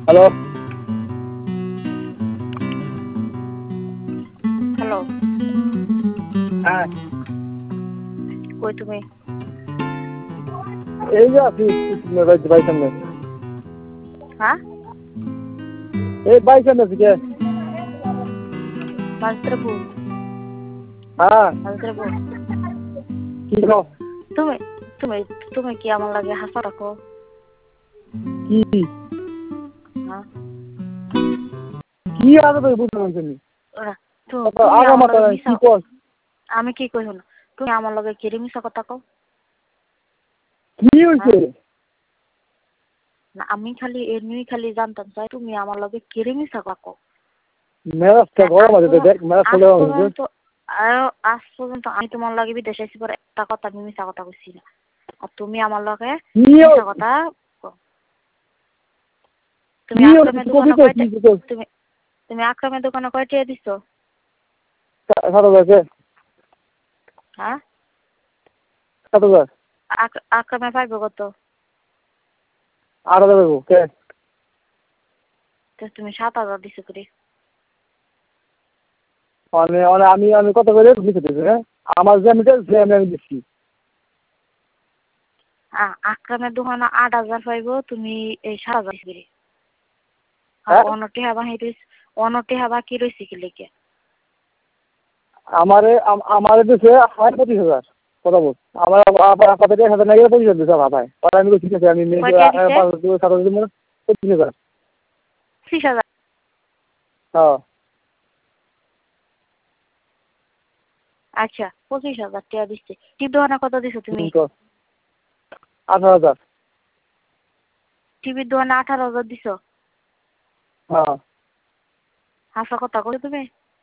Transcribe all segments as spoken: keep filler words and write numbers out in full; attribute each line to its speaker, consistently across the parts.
Speaker 1: Hello.
Speaker 2: Hello.
Speaker 1: হ্যাঁ।
Speaker 2: কই তুমি?
Speaker 1: এই যে আছি বাড়ির সামনে।
Speaker 2: হ্যাঁ?
Speaker 1: এই বাড়ির সামনে আছি কে?
Speaker 2: বাড়িতে বউ।
Speaker 1: হ্যাঁ।
Speaker 2: বাড়িতে বউ।
Speaker 1: কি গো?
Speaker 2: তুমি তুমি তুমি কি আমার লাগে হাসা রাখো?
Speaker 1: কি?
Speaker 2: হ্যাঁ?
Speaker 1: কি আগে তো বুঝতে পারছি নি।
Speaker 2: ওরা তো তুমি
Speaker 1: আগা
Speaker 2: আমার
Speaker 1: মাথা
Speaker 2: লগে
Speaker 1: নাই
Speaker 2: মিশা
Speaker 1: কি কর?
Speaker 2: আমি কি কই হন? তুমি আমার লগে কিরে মিশা কথা কও?
Speaker 1: কি হইছে?
Speaker 2: না আমি খালি এমনি খালি জানতাম চাই তুমি আমার লগে কিরে মিশা কথা কও?
Speaker 1: মেজাজটা গরম আছে দেখ মেজাজ চলে যাচ্ছে।
Speaker 2: তো আজ পর্যন্ত আমি তোমার লাগে বিদেশে এসে পরে একটা কথা আমি মিশা কথা কইছি না। আর তুমি আমার লগে মিশা কথা তুমি আকরামের দোকানে কয়টা তুমি তুমি আকরামের দোকানে কয় টাকা দিছো?
Speaker 1: সাত হাজার।
Speaker 2: হ্যাঁ?
Speaker 1: সাত হাজার।
Speaker 2: আকরামে পাইবো কত?
Speaker 1: আট হাজার পাইবো কে?
Speaker 2: তো তুমি সাত হাজার দিছো করে।
Speaker 1: মানে মানে আমি আমি কত করে দিতে দিছি হ্যাঁ? আমার যে আমি যে আমি আমি দিচ্ছি।
Speaker 2: আকরামের দোকানে আট হাজার পাইবো তুমি এই সাত হাজার করে। আর
Speaker 1: হ্যাঁ?
Speaker 2: অনটি হাবা হেঁটে অনটি হাবা কি রয়েছে কি লেগে?
Speaker 1: আমারে আমারে দিছে আমার পঁচিশ হাজার কথা বল। আমার কত টাকা হাজার নাকি পঁচিশ হাজার দিছে ভাই। আর আমি ঠিক আছে আমি সাত হাজার দিব পঁচিশ হাজার।
Speaker 2: ত্রিশ হাজার।
Speaker 1: হ্যাঁ।
Speaker 2: আচ্ছা পঁচিশ হাজার টাকা দিচ্ছে। টিপ দোকানে কত দিছো তুমি?
Speaker 1: আঠারো হাজার।
Speaker 2: টিভির দোকানে আঠারো হাজার দিছো?
Speaker 1: হ্যাঁ।
Speaker 2: হাসা কথা কই তুমি?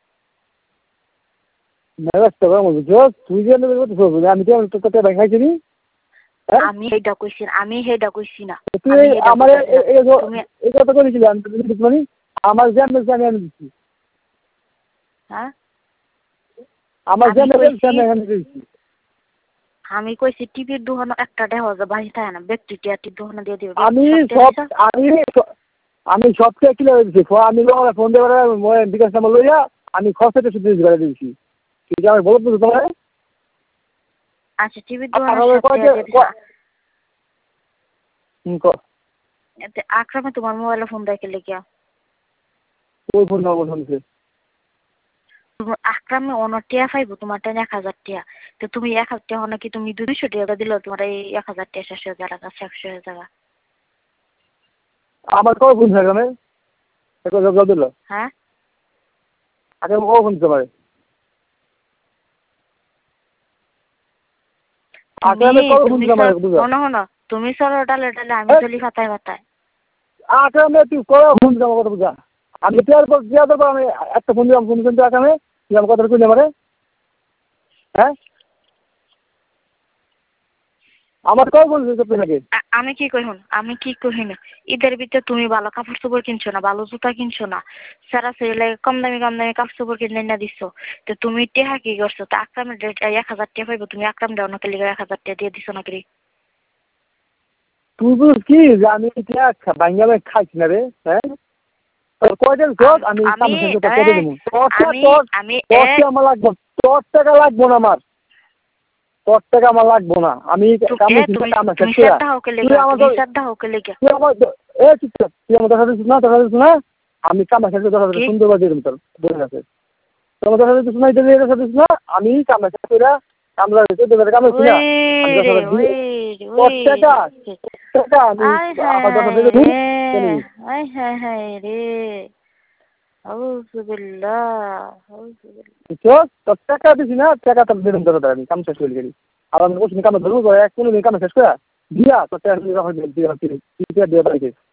Speaker 1: মেজাজটা গরম হচ্ছে। তুই যে আমি তো তোকে দেখাইছি নি।
Speaker 2: আমি হেডা কইছি আমি হেডা কইছি না।
Speaker 1: তুই আমার এই কথা করেছিলি আমি মানে আমার জান জানি আমি দিচ্ছি।
Speaker 2: হ্যাঁ?
Speaker 1: আমার জান জানি আমি দিচ্ছি।
Speaker 2: আমি কইছি টিভির দোকানে একটা দেওয়া যায় বাড়ি থাকে না ব্যক্তি টিভির দোকানে দিয়ে দিবে।
Speaker 1: আমি সব আমি আমি সবকে কিলো দিচ্ছি আমি ফোন দিয়ে বিকাশ নাম্বার লইয়া আমি খরচাটা শুধু করে দিয়েছি ঠিক আছে বলতো তোমার।
Speaker 2: আচ্ছা টিভির দোকানে আকরামে তোমার মোবাইলে ফোন দেয় কে লেগে?
Speaker 1: ওই ফোন নাম্বার শুনছে
Speaker 2: আকরামে অনেক টিয়া পাইবো তোমার টাইম এক হাজার টিয়া। তো তুমি এক হাজার টাকা নাকি তুমি দুইশো টাকা দিল তোমার এই এক হাজার টাকা শেষ হয়ে যাওয়ার কাছে একশো হয়ে যাওয়া।
Speaker 1: আমার কবে ফোন থাকে জব দিল?
Speaker 2: হ্যাঁ
Speaker 1: আগে কবে ফোন দিতে পারে?
Speaker 2: তুমি সরো ডালে ডালে আমি চলি খাতায় খাতায়।
Speaker 1: আকামে তুই কবে ফোন দিতে আমার কথা বুঝা? আমি দেওয়ার পর দেওয়ার পর আমি একটা ফোন দিলাম ফোন কিন্তু আকামে তুই আমার কথা কইলে আমারে হ্যাঁ আমার কবে ফোন দিতে নাকি?
Speaker 2: আমি কি কই হন আমি কি কই না ঈদের ভিতরে তুমি ভালো কাপড় চোপড় কিনছো না ভালো জুতা কিনছো না সারা সেলে কম দামি কম দামি কাপড় চোপড় কিনে না দিচ্ছ। তো তুমি টেহা কি করছো? তো আকরামের এক হাজার টাকা পাইবো তুমি আকরাম দেও না লিগে এক হাজার টাকা দিয়ে দিছো নাকি?
Speaker 1: তুই বুঝ কি যে আমি বাঙ্গালে খাইছি না রে হ্যাঁ কয়দিন চোখ আমি আমার লাগবো তোর টাকা লাগবো না আমার তোর টাকা আমার লাগবো না আমি তুই আমার দেখা দিচ্ছিস না দেখা দিচ্ছিস না আমি কামা শেষ দেখা যাচ্ছে সুন্দর বাজে তোর বলে আছে তোমার দেখা দিচ্ছিস না দেখা দিচ্ছিস না আমি কামা শেষ করে কামলা কাম হচ্ছি না টাকা দিছি না টাকা তো বেরোন ধরো আমি কাম শেষ করে গেলি আর আমি বলছি কামে ধরবো এক কোনো দিন কামে শেষ করে দিয়া তো টাকা দিয়ে